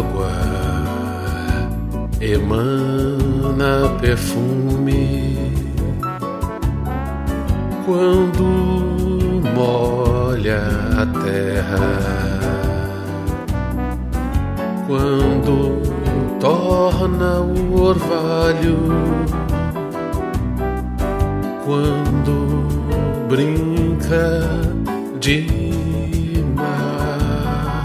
água emana perfume quando molha a terra, quando torna o orvalho, quando brinca de mar.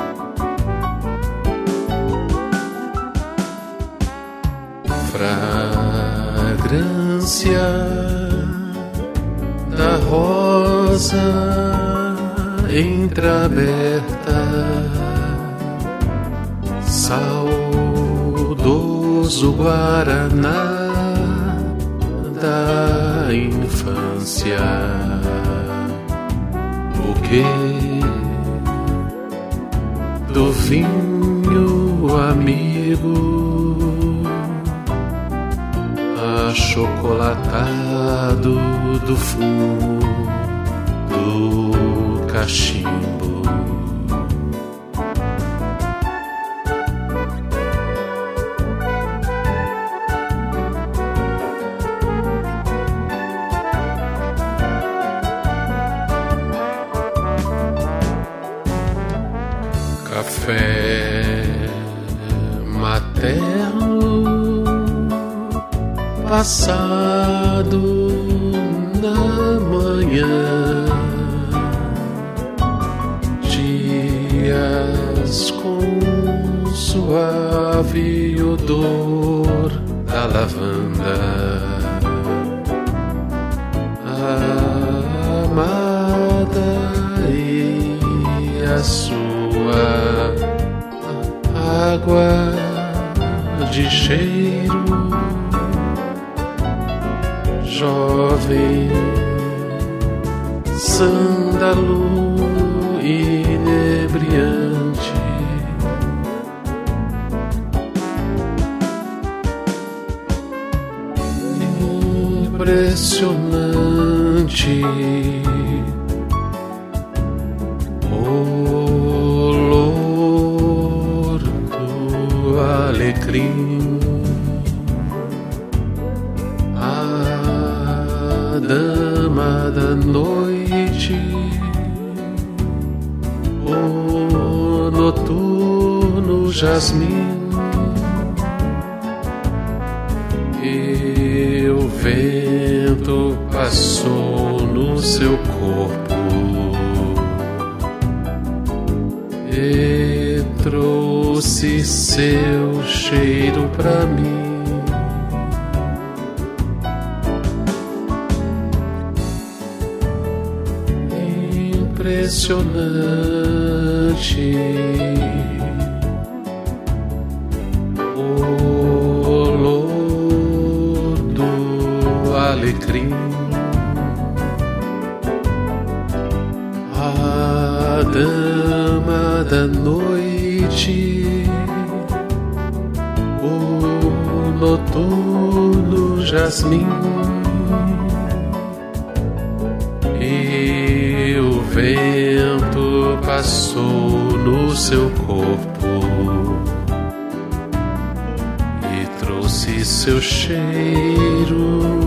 Fragrância da rosa entreaberta, saudoso guaraná da infância. O que do vinho amigo, achocolatado do fumo do cachimbo. Café materno passado na manhã, dias com suave odor da lavanda, amada e a sua água de cheiro, jovem sândalo inebriante, impressionante, olor do alecrim, dama da noite, o noturno jasmim, e o vento passou no seu corpo e trouxe seu cheiro pra mim. Impressionante, olor do alecrim, a dama da noite, o noturno jasmim, e o vento passou no seu corpo e trouxe seu cheiro